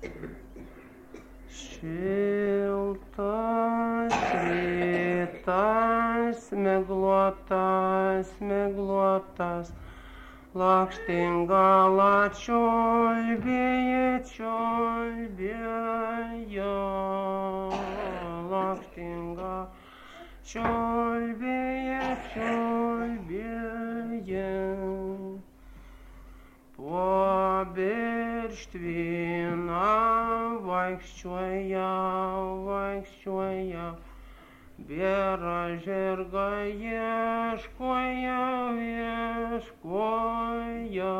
Šiltas rytas, miglotas, miglotas, lakštingala čiulbėja, čiulbėja, lakštinga čiulbėja, čiulbėja. Po birštvyną vaikščioja, vaikščioja, bėra žirga ieškoja, ieškoja,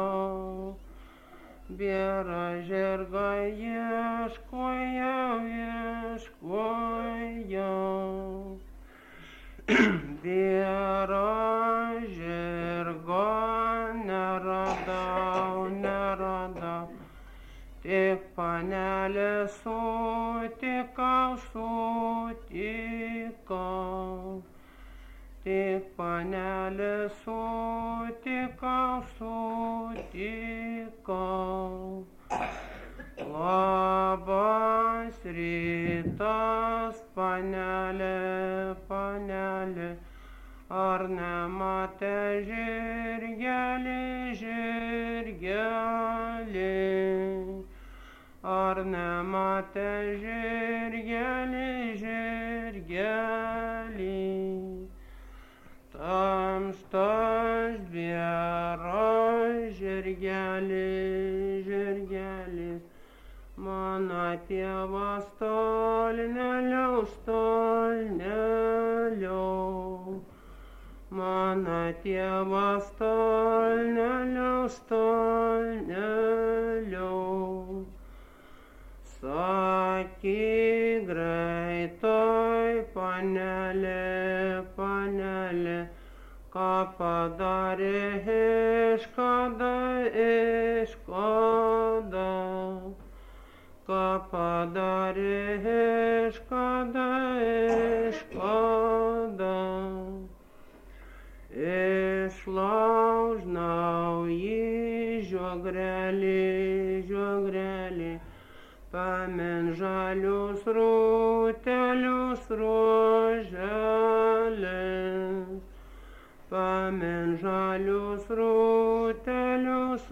bėra žirga ieškoja, ieškoja, bėra žirga neradau, neradau, tik panelę sutikau, sutikau, tik panelę sutikau, sutikau. Labas rytas, panelė, panelė, ar nematė žirgelį, žirgelį? Ar nematė žirgelį, žirgelį? Tamstas bėra žirgelį, žirgelį. Mano tėvas tolneliau, tolneliau. Mano tėvas tolneliau, tolneliau. Sakyk greitoj, panelė, panelė, ką padarė iškada, iškada, ką padarė iškada, iškada. Išlauž naują žiogrelį, žiogrelį, pamin žalius rūtelius, roželės, pamin žalius rūtelius,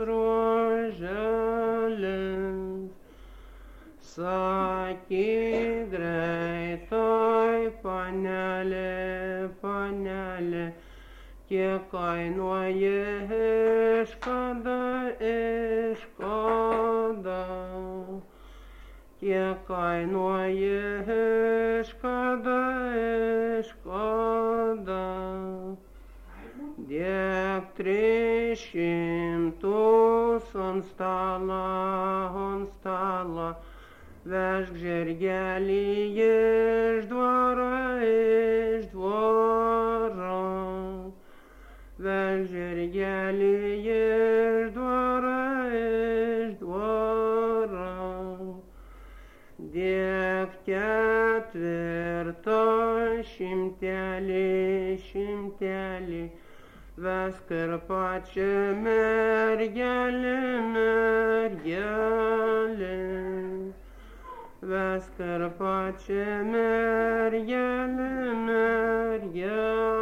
roželės. Sakyk greitoj, panelė, panelė, kiek kainuoja iškada, iškada, kiek kainuoja iškada, iškada. Dėk 300 ant stalo, vežk žirgelį iš dvaro, iš dvaro. Vežk žirgelį iš dvaro, iš dvaro. Dėk 4 šimtelį, šimtelį, vesk ir pačią mergelę, mergelę. Vesk ir pačią mergelę, mergelę.